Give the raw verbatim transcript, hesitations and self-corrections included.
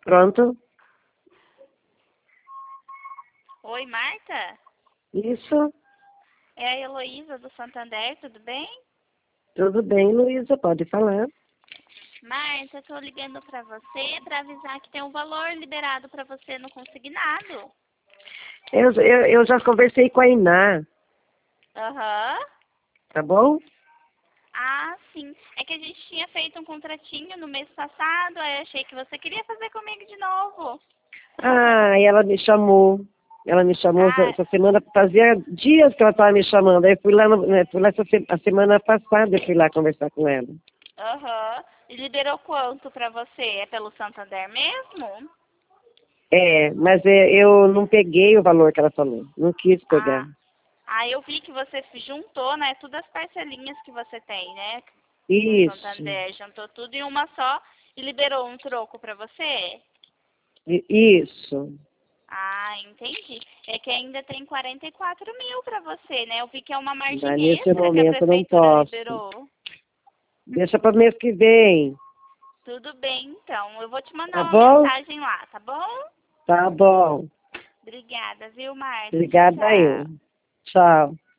Pronto? Oi, Marta? Isso? É a Heloísa do Santander, tudo bem? Tudo bem, Luísa, pode falar. Marta, eu tô ligando pra você pra avisar que tem um valor liberado pra você no consignado. Eu, eu, eu já conversei com a Iná, Aham. tá bom? Ah, sim. É que a gente tinha feito um contratinho no mês passado, aí eu achei que você queria fazer comigo de novo. Ah, e ela me chamou. Ela me chamou essa, Ah, essa semana, fazia dias que ela estava me chamando. Aí eu fui lá, no, né, fui lá essa se- a semana passada, eu fui lá conversar com ela. aham. E liberou quanto pra você? É pelo Santander mesmo? É, mas é, eu não peguei o valor que ela falou. Não quis pegar. Ah, ah, eu vi que você juntou, né? Todas as parcelinhas que você tem, né? No Isso, Santander, juntou tudo em uma só e liberou um troco pra você? i- isso. Ah, entendi. É que ainda tem quarenta e quatro mil pra você, né? Eu vi que é uma Mas margem nesse extra que a momento eu não prefeitura posso. liberou. Deixa para mês que vem, Tudo bem, então. Eu vou te mandar tá uma bom? mensagem lá, tá bom? Tá bom. Obrigada, viu, Marta? Tchau, Obrigada tchau. eu. Tchau.